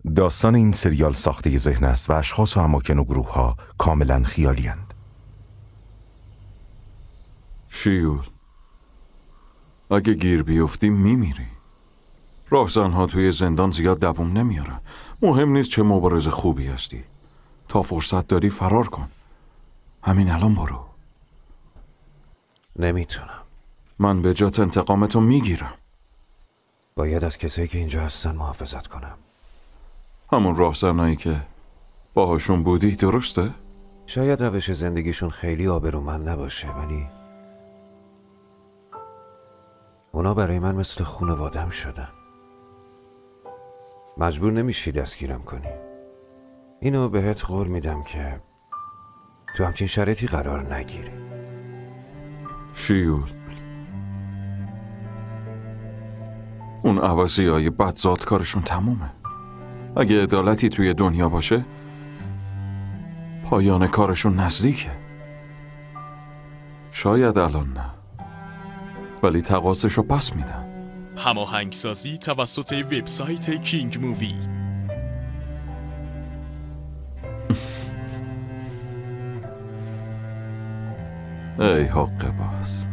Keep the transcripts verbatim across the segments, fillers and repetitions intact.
داستان این سریال ساخته ذهن است و اشخاص و اماکن و گروه ها کاملا خیالی اند. شیول، اگه گیر بیفتی میمیری. راهزنها توی زندان زیاد دووم نمیارن. مهم نیست چه مبارز خوبی هستی. تا فرصت داری فرار کن. همین الان برو. نمیتونم. من به جات انتقامتو میگیرم. باید از کسایی که اینجا هستن محافظت کنم. همون راهزنایی که باهاشون بودی درسته؟ شاید روش زندگیشون خیلی آبرومند نباشه، ولی اونا برای من مثل خانواده‌ام شدن. مجبور نمیشی دستگیرم کنی. اینو بهت قول میدم که تو همچین شرایطی قرار نگیری. شیول، اون عوضی های بدزاد کارشون تمومه. اگه عدالتی توی دنیا باشه پایان کارشون نزدیکه. شاید الان نه، ولی تقاضاشو پس میدن. هماهنگسازی توسط وبسایت کینگ مووی. ای حق باز.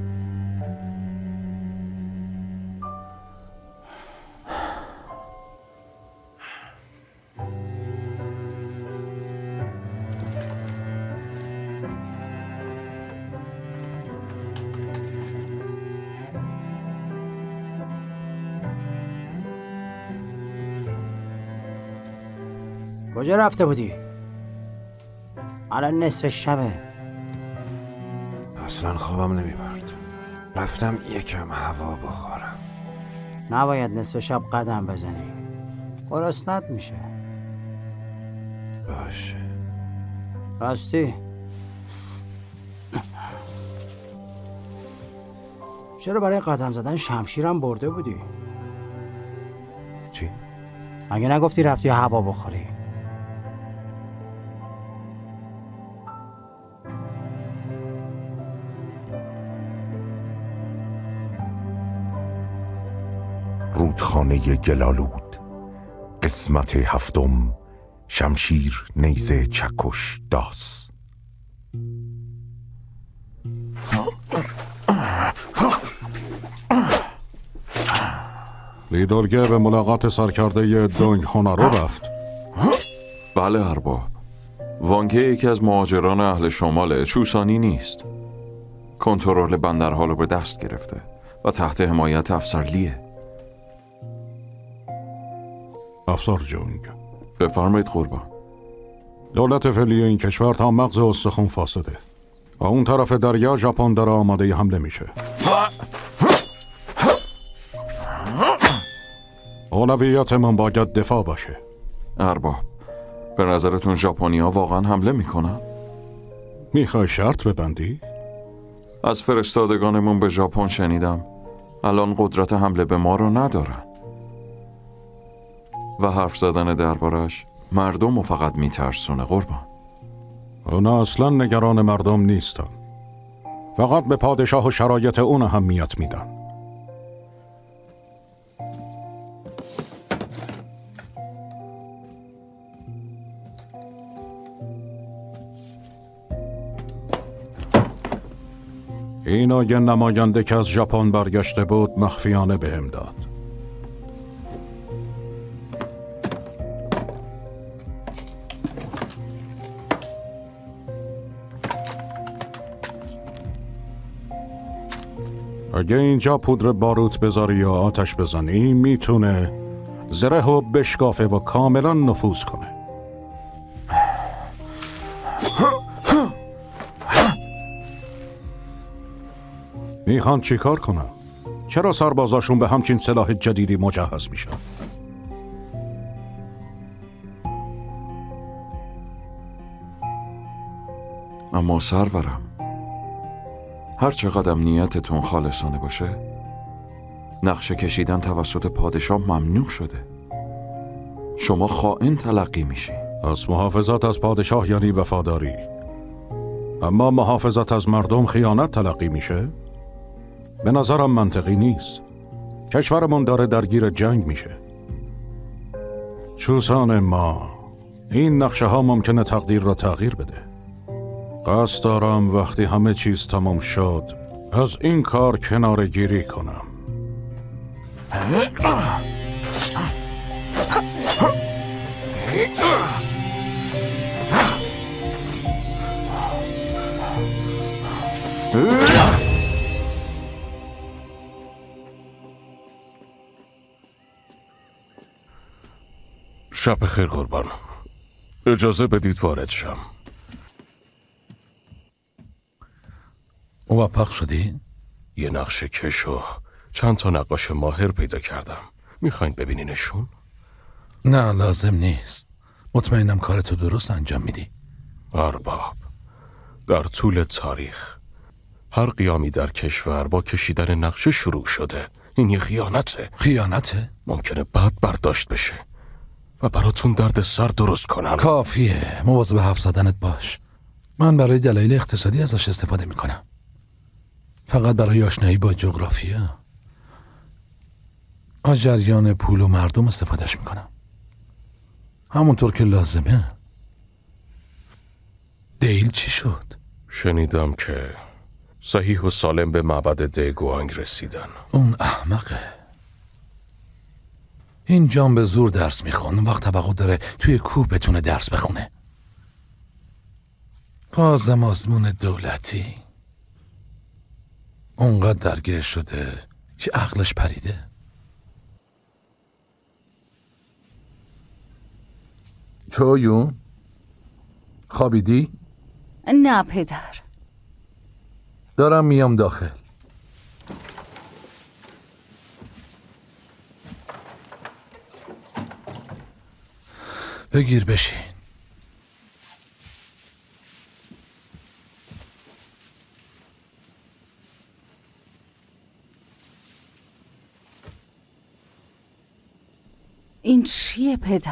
کجا رفته بودی؟ الان نصف شبه. اصلا خوابم نمیبرد. رفتم یکم هوا بخورم. نباید نصف شب قدم بزنی، گرسنت میشه. باشه. راستی چرا برای قدم زدن شمشیرم برده بودی؟ چی؟ مگه نگفتی رفتی هوا بخوری؟ رودخانه گلالود، قسمت هفتم، شمشیر نیزه چکش داس. لیدرگه به ملاقات سرکرده دونگ هونارو رفت. بله ارباب. وانگه یکی از مهاجران اهل شماله، چوسانی نیست. کنترل بندرها رو به دست گرفته و تحت حمایت افسر لیه. افسر جونگ، بفرمایید قربان. دولت فعلی این کشور تا مغز استخون فاسده و اون طرف دریا ژاپن داره آماده حمله میشه. اولویتمون باید دفاع باشه. ارباب، به نظرتون ژاپنی‌ها واقعا حمله میکنن؟ میخوای شرط ببندی؟ از فرستادگانمون به ژاپن شنیدم الان قدرت حمله به ما رو ندارن و حرف زدن دربارش مردم رو فقط میترسونه قربان. اونا اصلا نگران مردم نیستن، فقط به پادشاه و شرایط اون اهمیت میدن. اینا یه نماینده که از ژاپن برگشته بود مخفیانه بهم داد. اگه اینجا پودر باروت بذاری یا آتش بزنی میتونه زره و بشکافه و کاملا نفوذ کنه. میخوان چی کار کنن؟ چرا سربازاشون به همچین سلاح جدیدی مجهز میشن؟ اما سرورم، هر چقدر نیتتون خالصانه باشه نقشه کشیدن توسط پادشاه ممنوع شده. شما خائن تلقی میشی. از محافظت از پادشاه یعنی وفاداری، اما محافظت از مردم خیانت تلقی میشه؟ به نظرم منطقی نیست. کشورمون داره درگیر جنگ میشه. چوسان ما، این نقشه ها ممکنه تقدیر را تغییر بده. قصد دارم وقتی همه چیز تمام شد از این کار کناره گیری کنم. شب خیر قربان. اجازه بدید وارد شم. موفق شدی؟ یه نقشه کش و چند تا نقاش ماهر پیدا کردم. میخواین ببینینشون؟ نه لازم نیست. مطمئنم کارتو درست انجام میدی. ارباب، در طول تاریخ هر قیامی در کشور با کشیدن نقشه شروع شده. این یه خیانته. خیانته؟ ممکنه بعد برداشت بشه و براتون درد سر درست کنم. کافیه. مواظب حرف زدنت باش. من برای دلایل اقتصادی ازش استفاده میکنم. فقط برای آشنایی با جغرافیا، از جریان پول و مردم استفادهش میکنم، همونطور که لازمه. دیل چی شد؟ شنیدم که صحیح و سالم به معبد دیگوانگ رسیدن. اون احمقه. این جان به زور درس میخون، وقت توقع داره توی کوه بتونه درس بخونه. بازم آزمون دولتی اونقدر درگیرش شده که عقلش پریده. چایون؟ خوابیدی؟ نه پدر. دارم میام داخل. بگیر بشین. این چیه پدر؟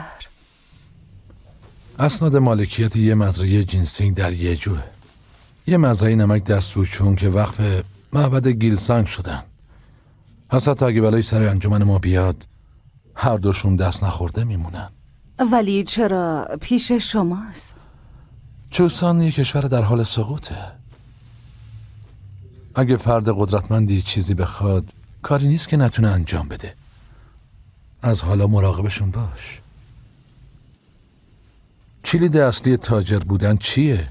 اسناد مالکیت یه مزرعه جینسینگ در یجوه. یه مزرعه نمک در سوچون که وقف معبد گیلسانگ شدن. حتی اگه بلای سر انجمن ما بیاد هر دوشون دست نخورده میمونن. ولی چرا پیش شماست؟ چوسان یه کشور در حال سقوطه. اگه فرد قدرتمندی چیزی بخواد کاری نیست که نتونه انجام بده. از حالا مراقبشون باش. کلید اصلی تاجر بودن چیه؟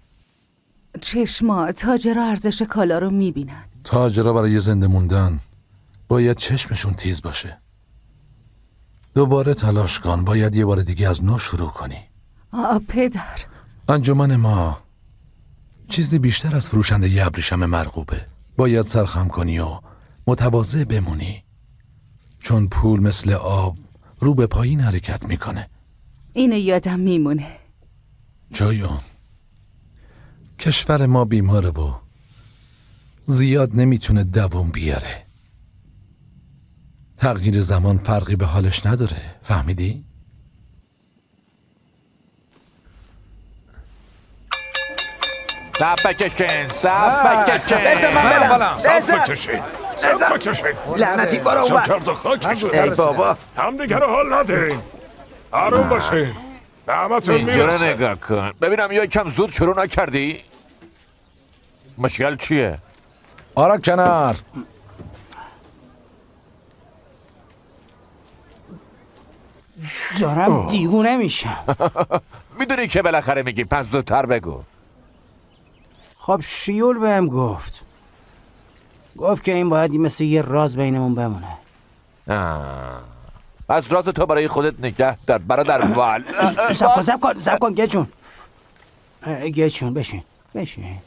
چشما تاجر ارزش کالا رو میبینن. تاجرها برای زنده موندن باید چشمشون تیز باشه. دوباره تلاش کن. باید یه بار دیگه از نو شروع کنی. آه پدر. انجمن ما چیزی بیشتر از فروشنده یه ابریشم مرغوبه. باید سرخم کنی و متواضع بمونی، چون پول مثل آب رو به پایین حرکت میکنه. اینو یادم میمونه. جایون، کشور ما بیماره و زیاد نمیتونه دوام بیاره. تغییر زمان فرقی به حالش نداره. فهمیدی؟ صف بکشین، صف بکشین. بزن من برم. صف بکشین، صف بکشین. لعنتی بارو اون کرد و خاک شد. ای بابا، همدیگه رو حال ندین. آروم باشین. دعمتون اینجا رو میرسه. نگاه کن. ببینم یا کم زود شروع نکردی؟ مشکل چیه؟ آرا کنار. دارم دیوونه میشم. میدونی که بالاخره میگی، پس زودتر بگو. خب شیول بهم گفت گفت که این باید مثل یه راز بینمون بمونه. آه. پس راز تو برای خودت نگه دار برادر وال. سب کن سب کن سب کن گچون گچون بشین بشین.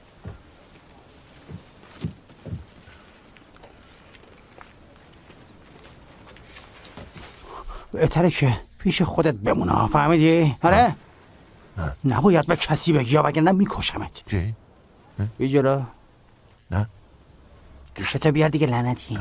بهتره که پیش خودت بمونه. فهمیدی؟ آره؟ نباید به کسی بگی یا وگرنه میکشمت. چی؟ بی جلو. نه گوشتو بیار دیگه لعنتی.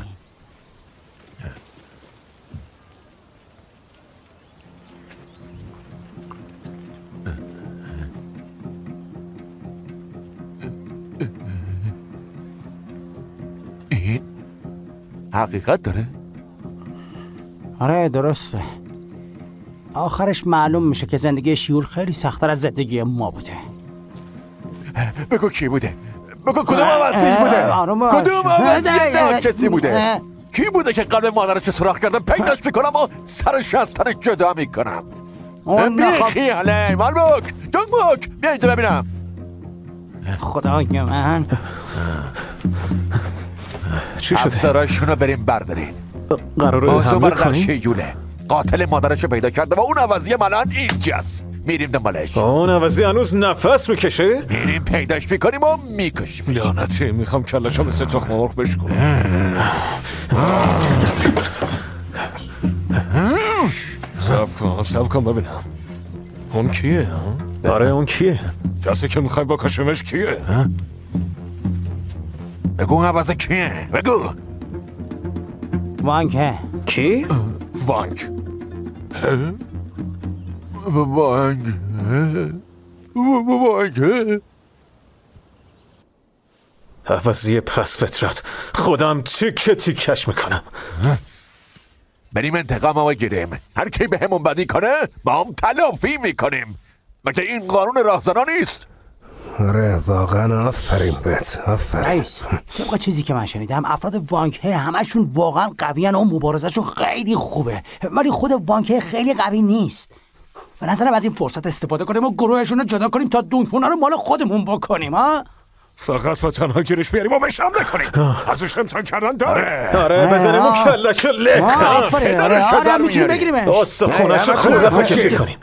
این حقیقت داره؟ آره درسته. آخرش معلوم میشه که زندگی شیول خیلی سخت‌تر از زندگی ما بوده. بگو کی بوده؟ بگو کدوم عوضی بوده؟ کدوم عوضی ناکسی بوده؟ کی بوده که قلب مادرش سوراخ کردم پیداش میکنم و سرش از تنش جدا میکنم؟ بی خیاله مالبوک جنگبوک بیا اینجا ببینم. خدای من چی شده؟ افسراشون رو بریم بردارین. قراره موضوع حمله برادر کنیم؟ شیوله قاتل مادرش رو پیدا کرده و اون عوضی من الان اینجاست. میریم دنبالش. اون عوضی هنوز نفس میکشه؟ میریم پیداش میکنیم و میکشیم. لعنتی میخوام کلشو مثل تخم مرغ بشکنم. صبر کن صبر کن ببینم اون کیه؟ آره اون کیه؟ کسی که میخوای بکشیمش کیه؟ بگو اون عوض کیه؟ بگو. وانکه. کی؟ وانک. وانک وانک عوضی پس فطرت خودم تیکه تیکش میکنم. بریم انتقام رو بگیریم. هر کی به همون بدی کنه با هم تلافی میکنیم. مگه این قانون راهزنا نیست؟ آره واقعا آفرین بهت آفرین. رئیس طبق چیزی که من شنیدم افراد وانکه همشون واقعا قویان و مبارزشون خیلی خوبه، ولی خود وانکه خیلی قوی نیست. به نظرم از این فرصت استفاده کنیم و گروهشون رو جدا کنیم تا دونکونا رو مال خودمون بکنیم. ها فقط با تنها گیرش بیاریم و بهش حمله کنیم. ازش امتحان کردن داره. آره بزنیم و کلشو له کنیم. آفرین آره آره میتونیم بگیریمش. استخوناشو خوب پاکیزی کنیم.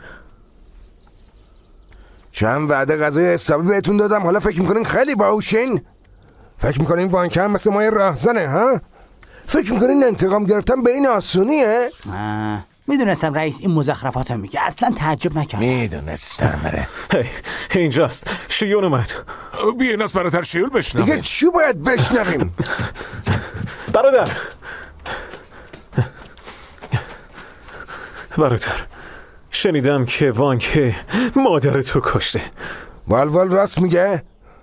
چند وعده غذای حسابی بهتون دادم حالا فکر میکنین خیلی باهوشین؟ فکر میکنین وانکه هم مثل ما یه راهزنه ها؟ فکر میکنین انتقام گرفتن به این آسونیه؟ میدونستم رئیس این مزخرفات هم میگه، اصلا تعجب نکردم. میدونستم بره. هی اینجاست شیون اومد. بیاین از برادر شیول بشنویم. دیگه چی باید بشنویم؟ برادر برادر شنیدم که وانکه مادر تو کشته. والوال راست میگه؟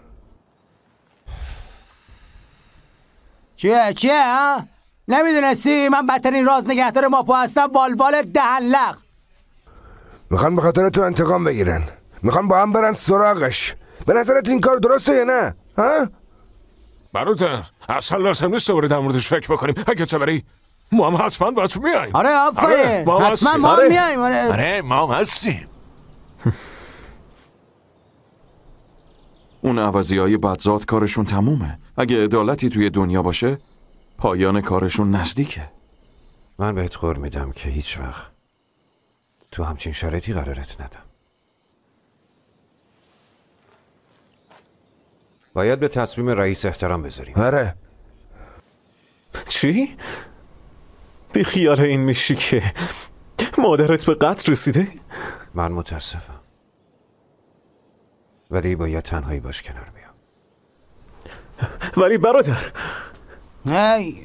چیه چیه ها؟ نمیدونستی من بدترین راز نگهدار ماپو هستم؟ والوال دهنلق. میخوان به خاطر تو انتقام بگیرن، میخوان با هم برن سراغش. به نظرت این کار درسته یا نه؟ ها؟ برادر اصلا لازم نیست دوباره در موردش فکر بکنیم. اگه تو بری ما هم حتما با تو میاییم. آره آفرین حتما ما هم میاییم. آره آره ما هم هستیم. اون عوضی های بدزاد کارشون تمومه. اگه عدالتی توی دنیا باشه پایان کارشون نزدیکه. من بهت قول میدم که هیچ وقت تو همچین شرایطی قرارت ندم. باید به تصمیم رئیس احترام بذاریم. آره. چی؟ بی خیال این میشی که مادرت به قتل رسیده؟ من متاسفم ولی باید تنهایی باش کنار بیام. ولی برادر هی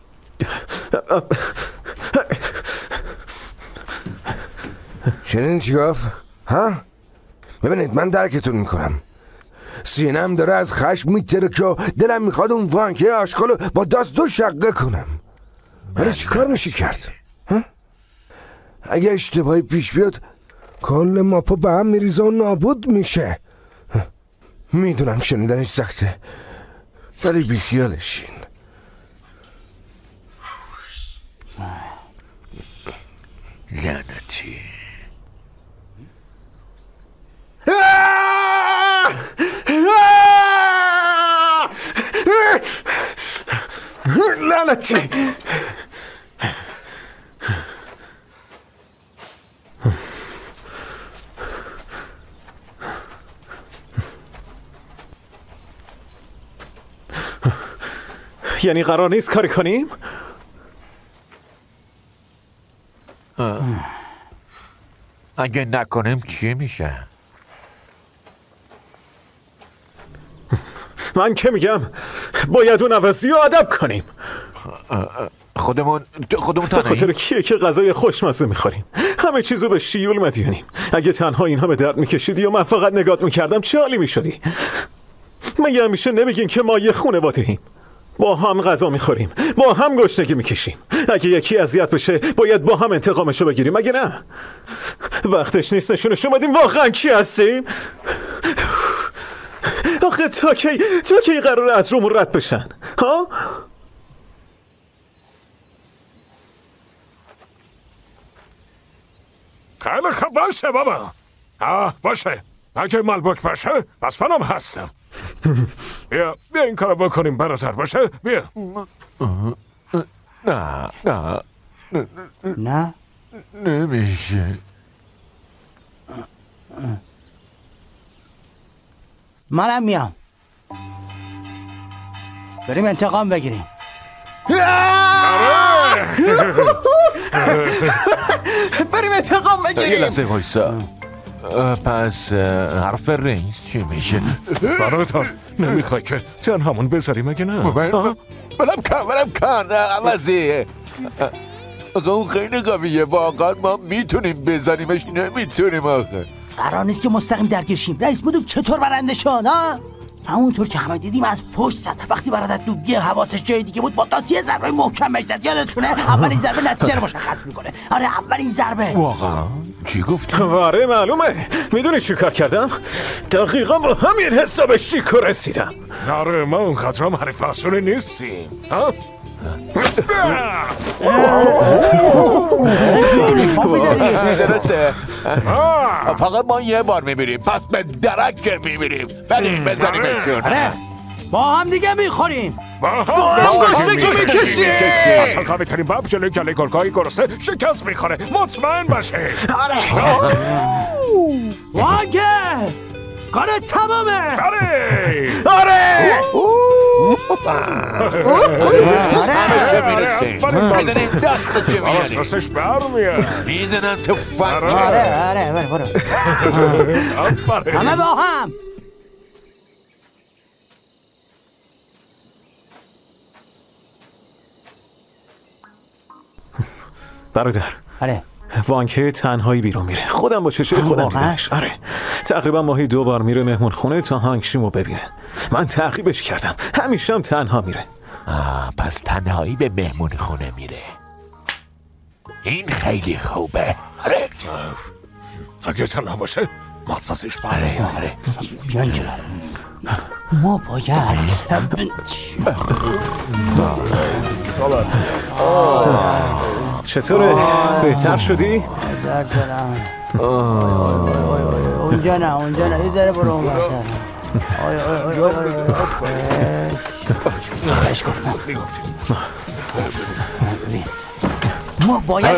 شنین چی گفت؟ ها؟ ببینید من درکتون میکنم. سینم داره از خشم میترکه و دلم میخواد اون وانکه آشغالو با دست دو شقه کنم. ولی چی کار میشه کرد؟ ها؟ اگه اشتباهی پیش بیاد کل ماپا به هم میریزه و نابود میشه. میدونم شنیدنش سخته ولی بیخیالشین. لعنتی. لعنتی. یعنی قرار نیست کاری کنیم؟ اگه نکنیم چی میشه؟ من که میگم باید اون عوضی رو ادب کنیم. خودمون خودمون به خاطر کیه که غذای خوشمزه میخوریم؟ همه چیزو به شیول مدیونیم. اگه تنها اینها به درد میکشیدی و من فقط نگات میکردم چه حالی میشدی؟ مگه همیشه نمیگین که ما یه خانواده ایم؟ با هم غذا میخوریم، با هم گشنگی میکشیم. اگه یکی اذیت بشه باید با هم انتقامشو بگیریم، مگه نه؟ وقتش نیست نشونشون بدیم واقعا کی هستیم؟ آخه تا کی تا کی قراره از رومون رد بشن؟ ها؟ خیلی خوب باشه بابا. آه باشه، اگه مالبوک باشه پس منم هستم. بیا بیا این کارو بکنیم برادر، باشه؟ بیا. نه نه نه نمیشه. منم میام، بریم انتقام بگیریم. بریم انتقام بگیریم. یه لحظه وایسا. پس حرف رئیس چی میشه؟ برادر نمیخوای که تنهامون بذاریم اگه نه؟ بلم کن بلم کن عوضی. آقا اون خیلی قویه، واقعا ما میتونیم بزنیمش. نمیتونیم آخه. قرار نیست که مستقیم درگیر شیم. رئیس بدوک چطور برنده شد ها؟ همونطور که همه دیدیم از پشت زد. وقتی برادر دوگه حواسش جای دیگه بود با دست یه ضربه محکم بهش زد. یادتونه؟ اولین ضربه نتیجه رو مشخص میکنه. آره اولین ضربه. واقعا؟ چی گفتی؟ آره معلومه. میدونی چی کار کردم؟ دقیقا با همین حساب شیکو رسیدم. آره ما اونقدر هم حریف آسونه نیستیم. ها؟ درسته. فقط ما یه بار میمیریم، پس به درک میمیریم. بریم بزنیمشون. آره با هم دیگه میخوریم، با هم گشنگی میکشیم. حتی قوی ترین باب جلوی گله گرگای گرسنه شکست میخوره، مطمئن باشه. آره واگه کار تمامه. آره آره آساسش برمیاد. میدنم تو فکر. آره آره برو برو همه با هم. برادر آره وانکه تنهایی بیرون میره. خودم با چشم خودم دیدمش. آره تقریبا ماهی دو بار میره مهمون خونه تا هانگشیمو ببینه. من تعقیبش کردم، همیشه هم تنها میره. آه پس تنهایی به مهمون خونه میره. این خیلی خوبه. آره اگه تنها باشه مطمئنش آره آره بیان جلو. ما باید چطوره؟ بهتر شدی؟ درد دارم. اونجا نه اونجا نه، یه ذره برو اون برتر. آی آی آی آی آی گفتم ما باید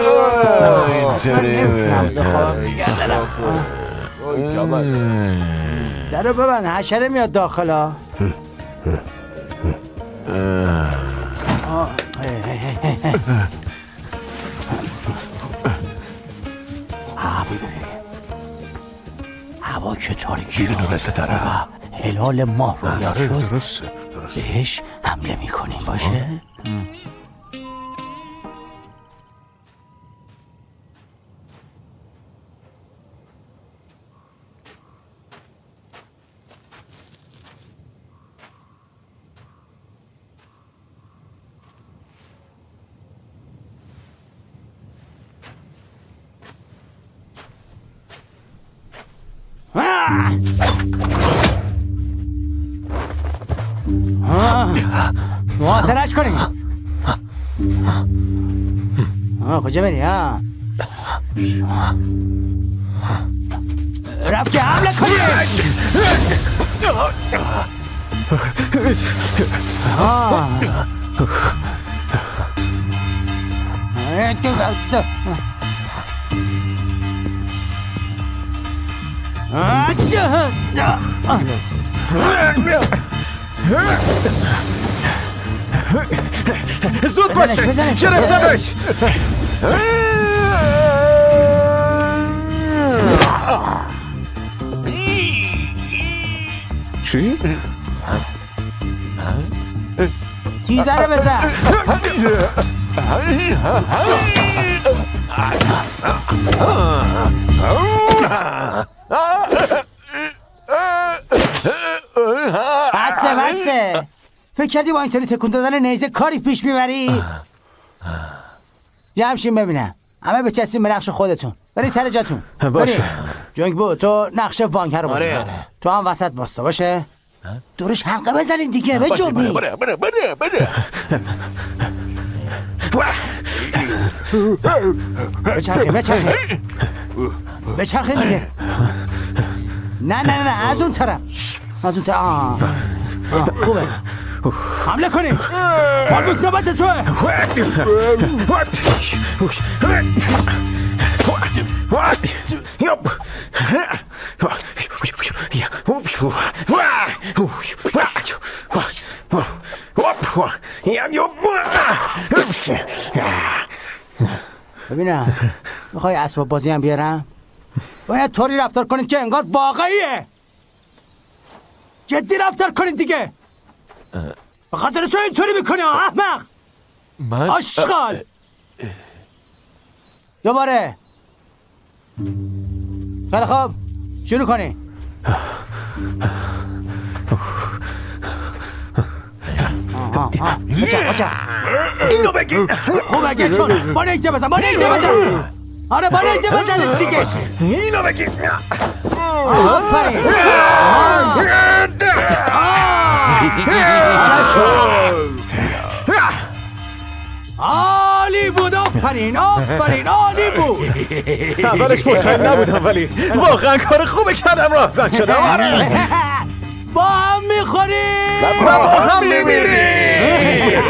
در رو ببند، حشره میاد داخلا. هوا که تاریکی رو داره و هلال ماه رویت شد. درسته درسته. بهش حمله میکنیم باشه؟ محاصره‌اش کنیم. آه کجا بری ها؟ رفت که حمله کنیم. زود باشه گرفتمش. چی؟ تیزه رو بزن. بسه بسه فکر کردی با اینطوری تکون دادن نیزه کاری پیش میبری؟ جمشین ببینم همه بچستیم به نقش خودتون. بری سر جاتون. باشه. جنگ بود تو نقش وانک رو بازی آره. کن. تو هم وسط واسطا باشه. دورش حلقه بزنین دیگه. به جنبی. بره بره بره بره بچرخین بچرخین بچرخین دیگه. نه نه نه از اون طرف از اون طرف. آه. آه. خوبه. حمله کنیم. مالبوک نوبت توه. ببینم میخوای اسباب بازی هم بیارم؟ باید طوری رفتار کنید که انگار واقعیه. جدی رفتار کنید دیگه. به خاطر تو اینطوری میکنه احمق. من آشغال. دوباره. خیلی خوب شروع کنی. بچه بچه اینو بگی. خوب اگه چون با نیزه بزن با نیزه بزن. آره با نیزه بزن سیگه. اینو بگی. آفرین. عالی بود. آفرین آفرین عالی بود. اولش مطمئن نبودم ولی واقعا کار خوبه کردم راهزن شدم. آره با هم میخوریم با هم میمیریم.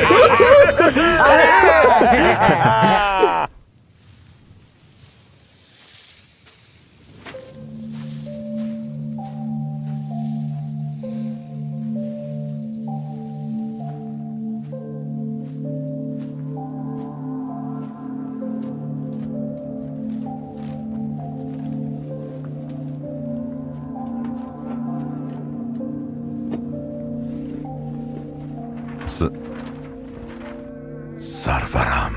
س... سرورم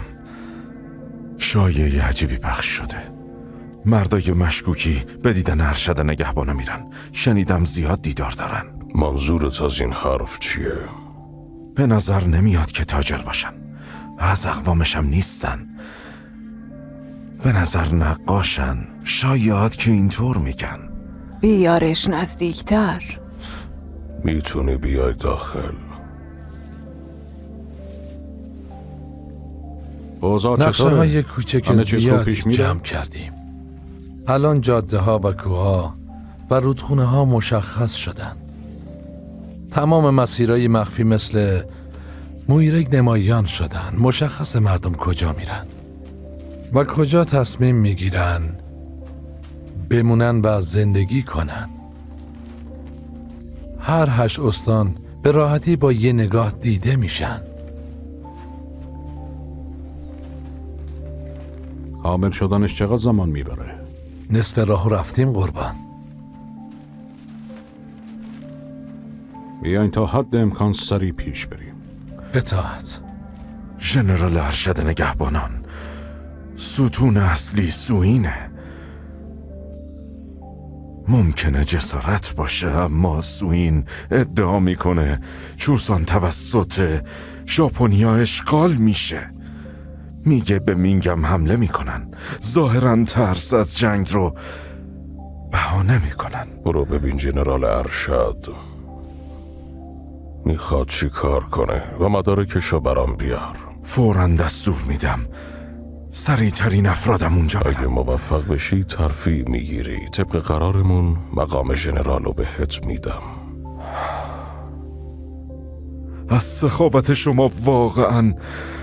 شایعه عجیبی پخش شده. مردای مشکوکی به دیدن ارشد نگهبانا میرن. شنیدم زیاد دیدار دارن. منظورت از این حرف چیه؟ به نظر نمیاد که تاجر باشن. از اقوامشم نیستن. به نظر نقاشن. شایعات که اینطور میگن. بیارش نزدیکتر. میتونی بیای داخل؟ نقشه های کوچک زیادی جمع کردیم. الان جاده ها و کوها و رودخونه ها مشخص شدن. تمام مسیرهای مخفی مثل مویرگ نمایان شدن. مشخص مردم کجا میرن و کجا تصمیم میگیرن بمونن و زندگی کنن. هر هشت استان به راحتی با یه نگاه دیده میشن. کامل شدنش چقدر زمان میبره؟ نصف راهو رفتیم قربان. بیاین تا حد امکان سریع پیش بریم. اطاعت. ژنرال ارشد نگهبانان، ستون اصلی سوینه. ممکنه جسارت باشه اما سوین ادعا میکنه چوسان توسط ژاپنیا اشغال میشه. میگه به مینگم حمله میکنن. ظاهرا ترس از جنگ رو بهانه میکنن. برو ببین جنرال ارشد میخواد چی کار کنه و مدارکشو برام بیار. فوراً دستور میدم. سریع ترین افرادم اونجا برم. اگه موفق بشی ترفیع میگیری. طبق قرارمون مقام ژنرال رو بهت میدم. از سخاوت شما واقعاً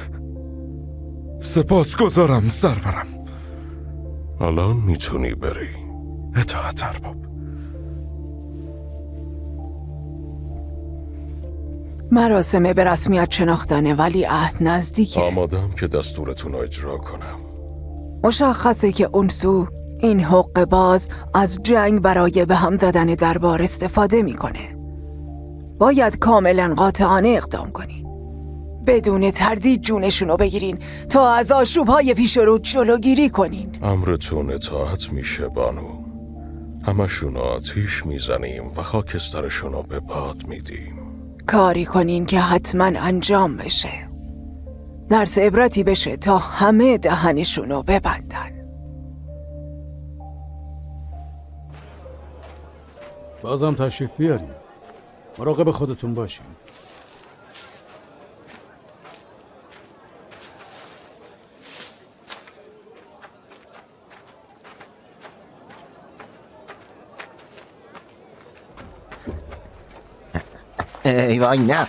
سپاسگزارم سرورم. الان میتونی بری. اطاعت ارباب. مراسم به رسمیت شناختن ولی عهد نزدیکه. آمادم که دستورتون رو اجرا کنم. مشخصه که اون سو این حق باز از جنگ برای به هم زدن دربار استفاده میکنه. باید کاملا قاطعانه اقدام کنی. بدون تردید جونشونو بگیرین تا از آشوب‌های پیش رو جلوگیری کنین. امرتون اطاعت میشه بانو. همشون آتیش میزنیم و خاکسترشون رو به باد میدیم. کاری کنین که حتما انجام بشه. درس عبرتی بشه تا همه دهنشونو ببندن. بازم تشریف بیاریم. مراقب خودتون باشین. ای وای نه.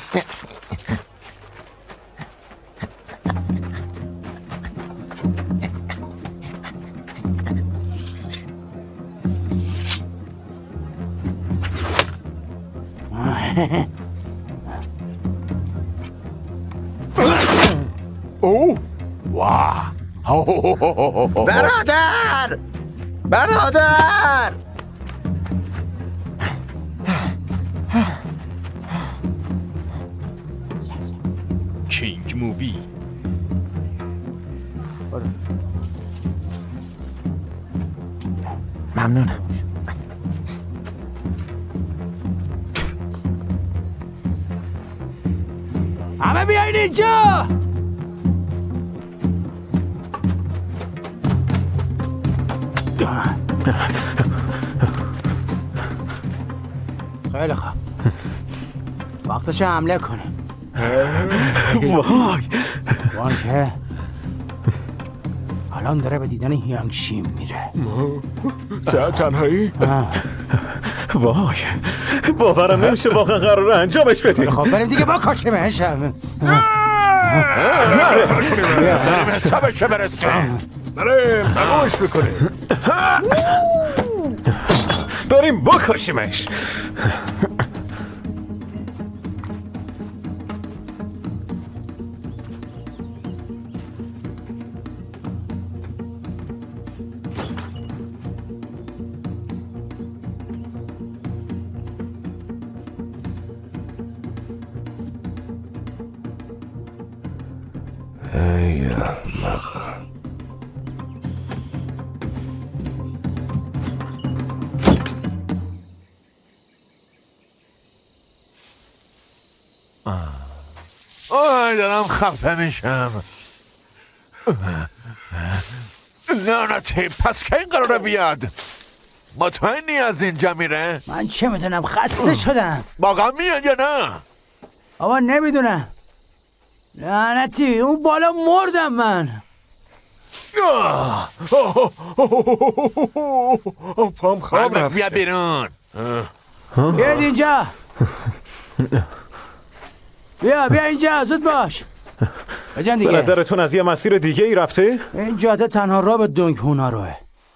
او واه برادر برادر کینگ مووی. ممنونم. همه بیاین اینجا. خیلی خوب. وقتش حمله کنیم. وای وانکه الان داره به دیدن هیانگ شیم میره. تنهایی؟ وای باورم نمیشه واقعا قراره انجامش بدیم. خب بریم دیگه با کاشمش. حسابش برسیم. بریم تماش بکنیم. بریم بکشیمش. ای احمق. آی دارم خفه میشم. لعنتی پس که این قراره بیاد؟ مطمئنی از اینجا میره؟ من چه میدونم خسته شدم. واقعا میاد یا نه؟ آبا نمیدونم. لعنتی اون بالا مردم من. پام خواب رفت. بیا بیرون. بیاید اینجا. بیا بیا اینجا زود باش. بجن دیگه. به نظرتون از یه مسیر دیگه ای رفته؟ این جاده تنها راه به دونگ هونا روه.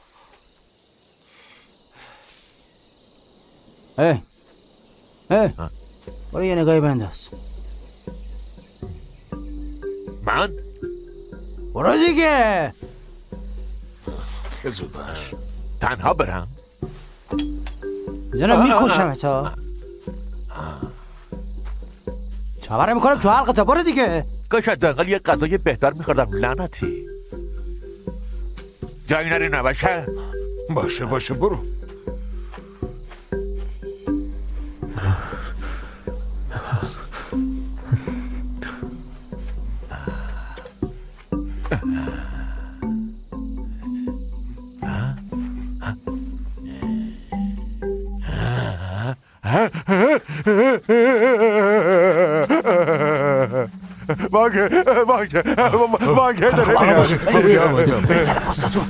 ای ای برو یه نگاهی بنداز. من؟ برو دیگه. زود باش. تنها برم؟ زنم میکشم تا چاوره میکنم تو حلقه تا برو دیگه. کاش حداقل یه غذای بهتر میخوردم. لعنتی جایی نری نباشه. باشه باشه برو. باگه باگه باگه داره میاد. برید سر پستاتون.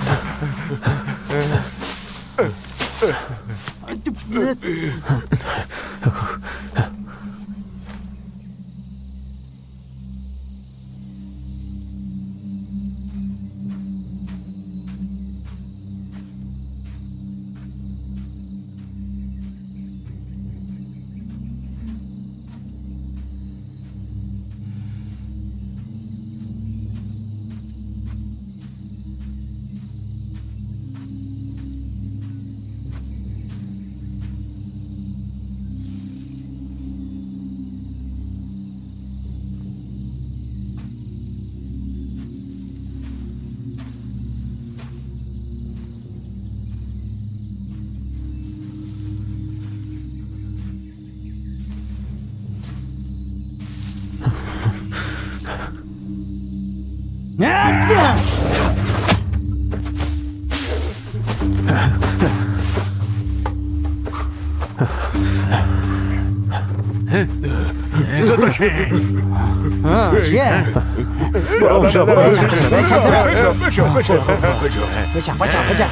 چیه؟ برو اونجا برو بچه بچه بچه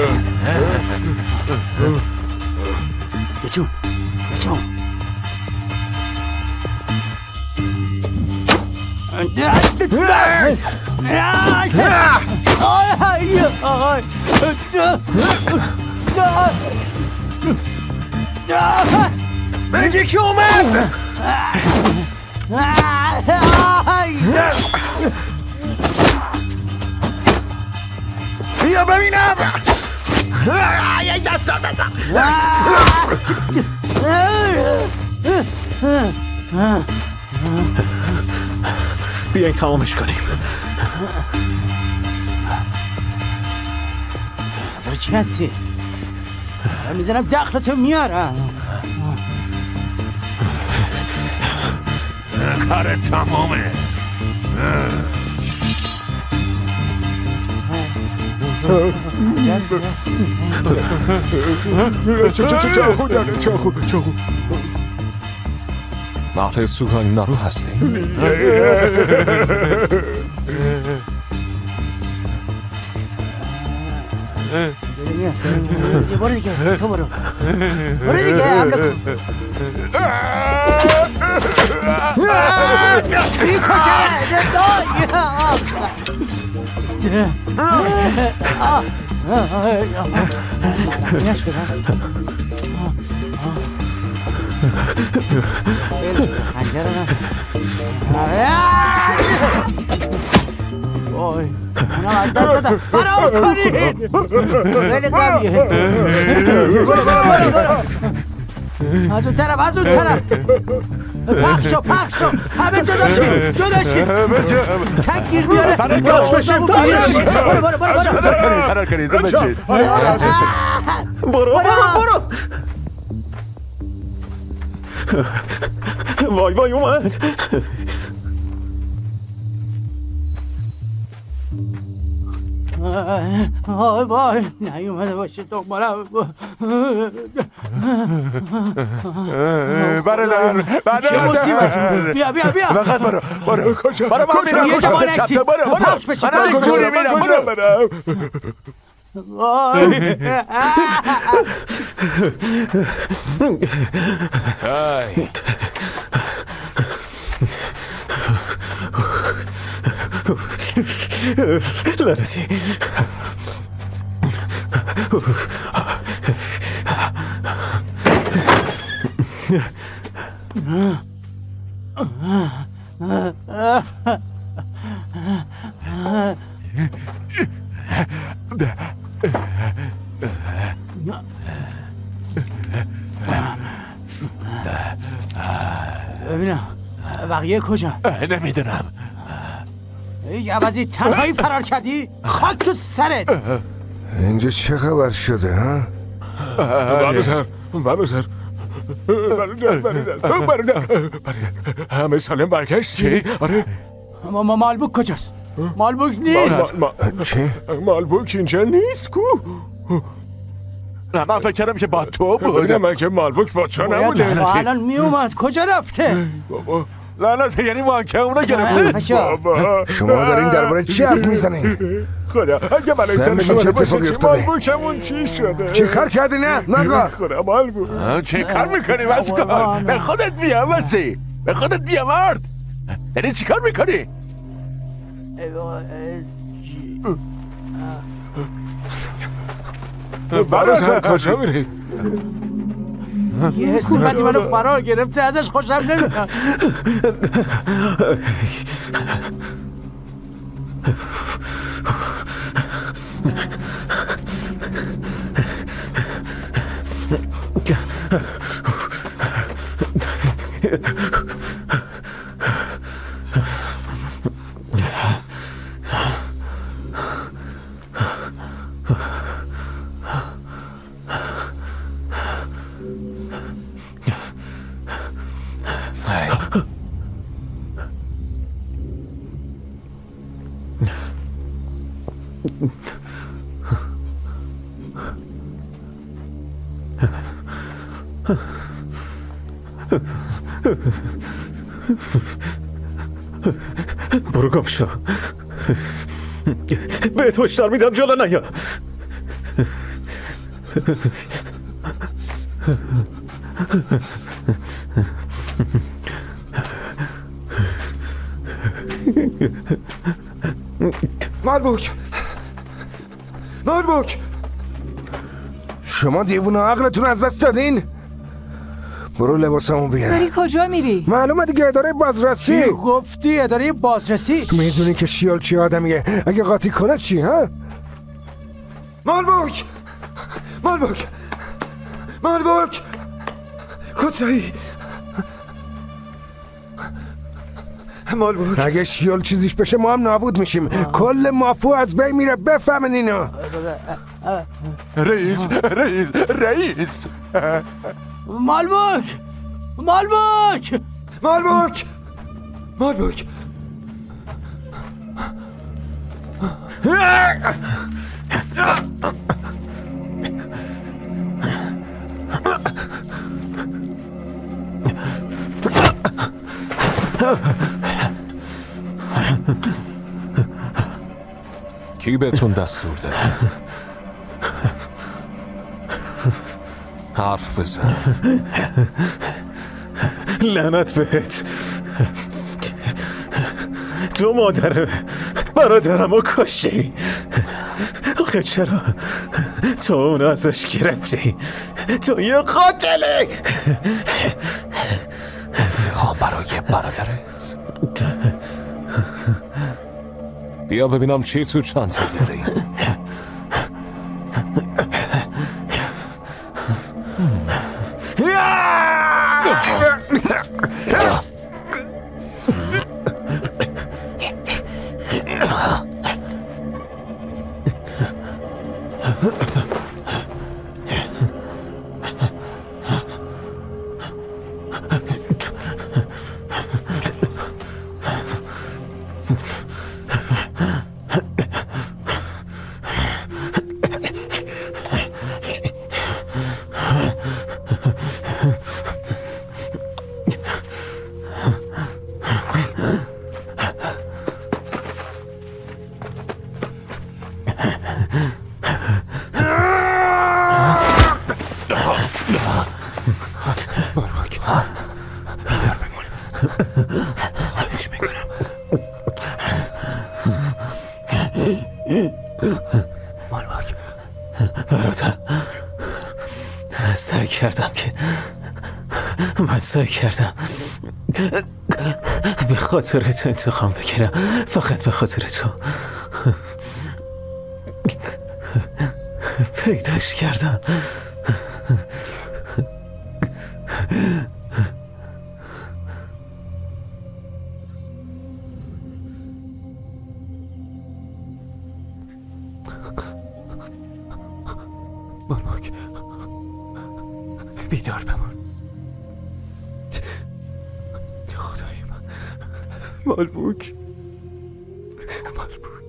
بچون بچون بگی که اومد بیا ببینم یک دست بیایید تمامش کنیم. تو چی هستی؟ میزنم دخلتو میارم. کار تمامه. چاخو داره چاخو چاخو محل سوگانی نارو هستی؟ برو دیگه تو برو برو دیگه حمله کن میکشه وای اونم از دست دادم فرام کنید خیلی قویه برو برو برو از اون طرف از اون طرف پخش شو پخش شو همه جدا شید جدا شید تک گیر بیاره پخش بشیم برو برو برو برو فرار کنید زن بچید برو برو برو وای وای اومد آی وای نیومده باشه دنبالم برادر برادر بیا بیا بیا فقط برو برو کجا برو من میرم یه جوان اکسی برو برو پخش بشی من کجوری میرم برو وای لعنتی ببینم بقیه کجا؟ نمیدونم ای عوضی تنهایی فرار کردی؟ خاک تو سرت اینجا چه خبر شده ها؟ برادر برادر برادر برادر همه سالم برگشتی؟ آره ما مالبوک کجاست؟ مالبوک نیست چی؟ مالبوک اینجا نیست کو؟ نه من فکر کردم که با تو بود نه من که مالبوک با تو نبوده الان می اومد کجا رفته؟ بابا لعنت یعنی مانکه اونو گرفته شما دارین درباره چی حرف میزنین؟ خدا اگه بلای سر شما باشه چی مالبوکمون چی شده؟ چی کار کردی نه؟ نگاه خدا مالبوک چی کار میکنی بس کن؟ به خودت بیا بسی به خودت بیا مرد یعنی چی کار میکنی؟ برادر کجا میری؟ یه حسی بدی منو فرار گرفته ازش خوشم نمیاد Yeah. برو گم شو. بهت هشدار میدم جلو نیا. مالبوک مالبوک شما دیوونه عقلتون از دست دادین؟ برو لباسمو بیار. داری کجا میری؟ معلومه دیگه اداره بازرسی. چی گفتی اداره بازرسی؟ میدونی که شیال چی آدمیه، اگه قاطی کنه چی ها؟ مالبوک مالبوک مالبوک کجایی؟ مالبوک اگه شیال چیزیش بشه ما هم نابود میشیم. کل ماپو از بین میره. بفهمن اینو. رئیس رئیس رئیس مالبوک مالبوک مالبوک مالبوک کی بهتون دستور داده؟ حرف بزن. لعنت بهت. تو مادر برادرم رو کشتی. آخه چرا تو اون ازش گرفتی؟ تو یه قاتلی. انتقام برای برادرت. بیا ببینم چی تو چانته داری. برادر سعی کردم که من سعی کردم به خاطرت انتقام بگیرم، فقط به خاطر تو. پیداش کردم. مالبوک بیدار بمون. خدای من مالبوک مالبوک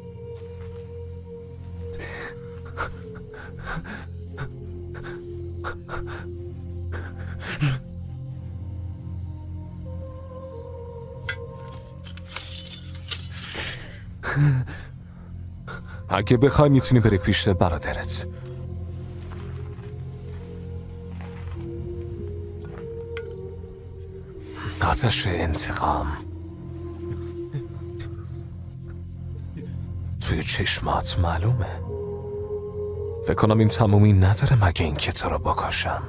اگه بخوای میتونی بری پیش برادرت. آتش انتقام توی چشمات معلومه. فکر کنم این تمومی نداره مگه اینکه تو رو بکشم.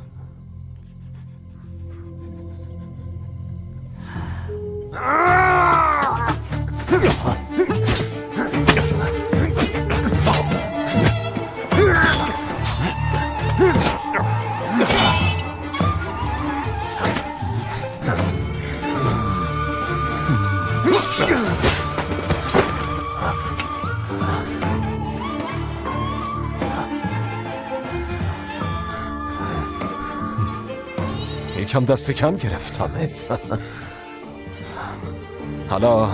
یکم دست کم گرفتمت. حالا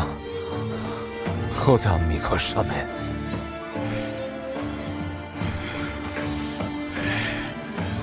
خودم میکشمت.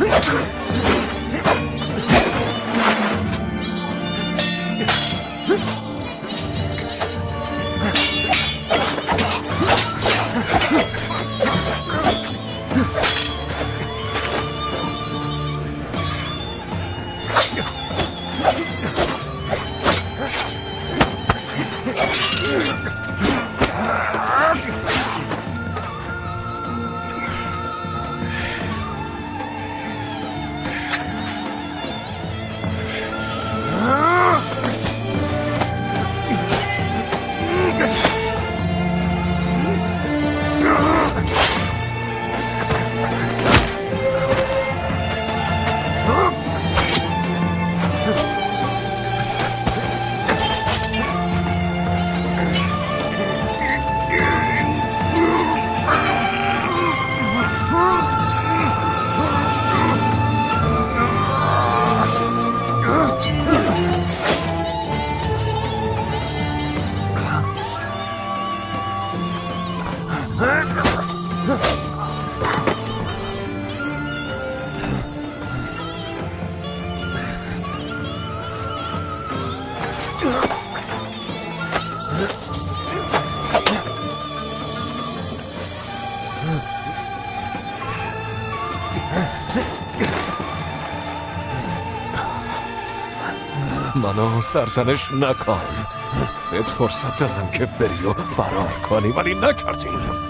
منو سرزنش نکن. بهت فرصت دادم که بری و فرار کنی ولی نکردی.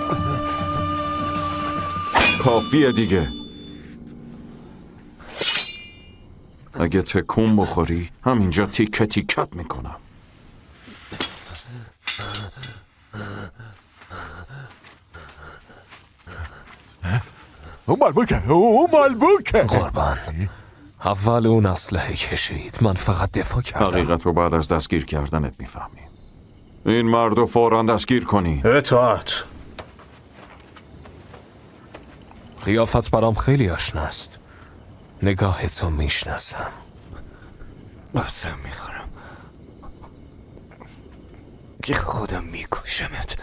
کافیه دیگه. اگه تکون بخوری همینجا تیکه تیکت میکنم. او مالبوکه او مالبوکه قربان اول اون اسلحه کشید، من فقط دفاع کردم. حقیقت رو بعد از دستگیر کردنت میفهمی. این مرد رو فوراً دستگیر کنی. اطاعت. قیافت برام خیلی آشناست. نگاهتو میشناسم. قسم میخورم که خودم میکشمت.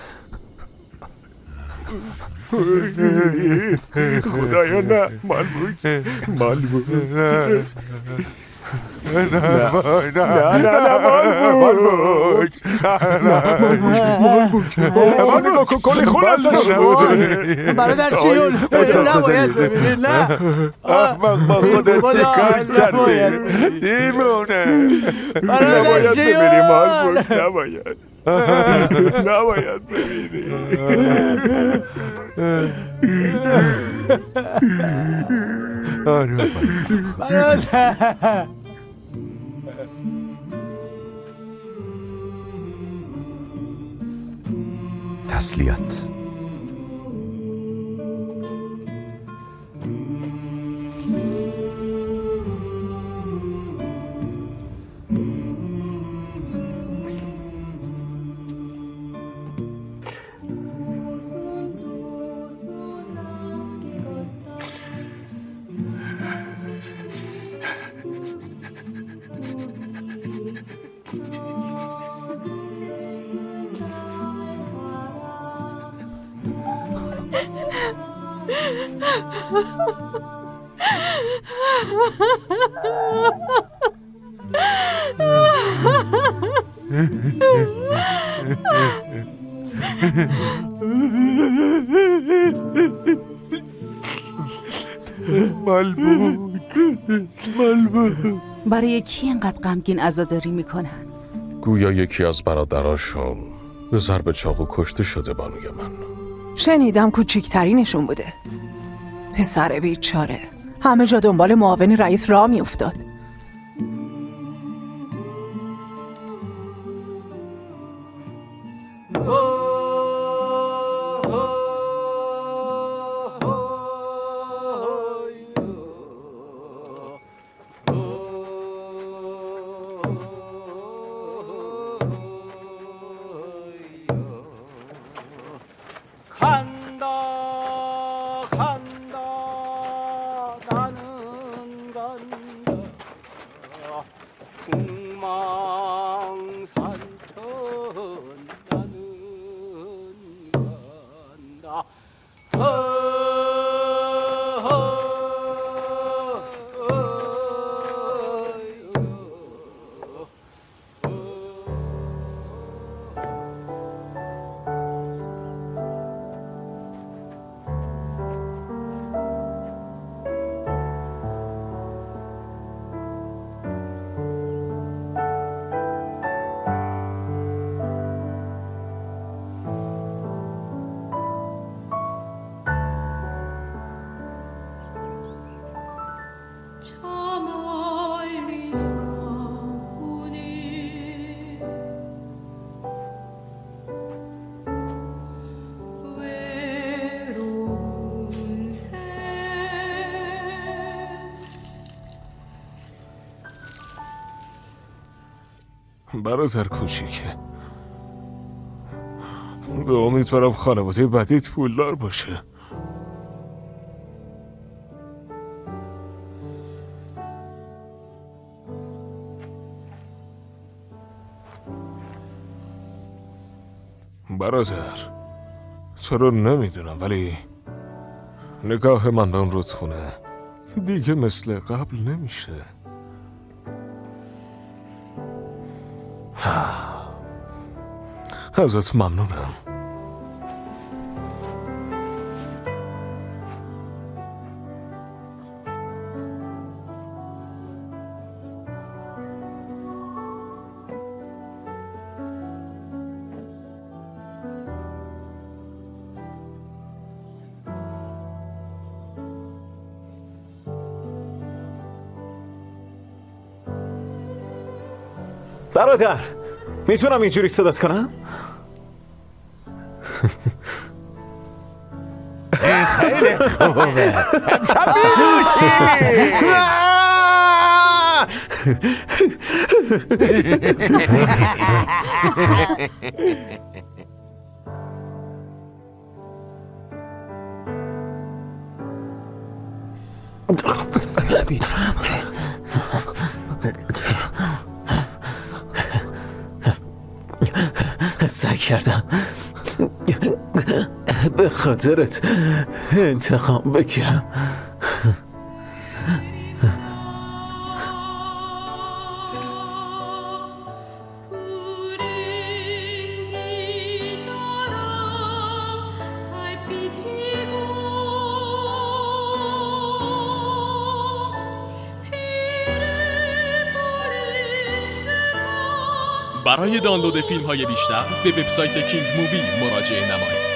خدایا نه مالبوک مالبوک نه نه نه نه مالبوک مالبوک مالبوک کلی خون ازش رفته. برادر چیول نباید ببینید. نه با خودت چیکار کردی دیمونه. برادر چیول مالبوک نباید نباید ببینی. برادر تسلیت. مالبوک مالبوک. برای کی اینقدر غمگین عزاداری میکنن؟ گویا یکی از برادراشون به ضرب چاقو کشته شده بانوی من. شنیدم کوچیکترینشون بوده. پسر بیچاره همه جا دنبال معاون رئیس راه میافتاد. برادر کوچیکه، به امیدوارم خانواده بدیت پولدار باشه. برادر تو رو نمیدونم، ولی نگاه من به اون رودخونه دیگه مثل قبل نمیشه. ازت ممنونم. برادر میتونم اینجوری صدات کنم؟ خیلی خوبه، امشب می‌نوشی. سعی کردم به خاطرت انتقام بگیرم. برای دانلود فیلم های بیشتر به وبسایت کینگ مووی مراجعه نمایید.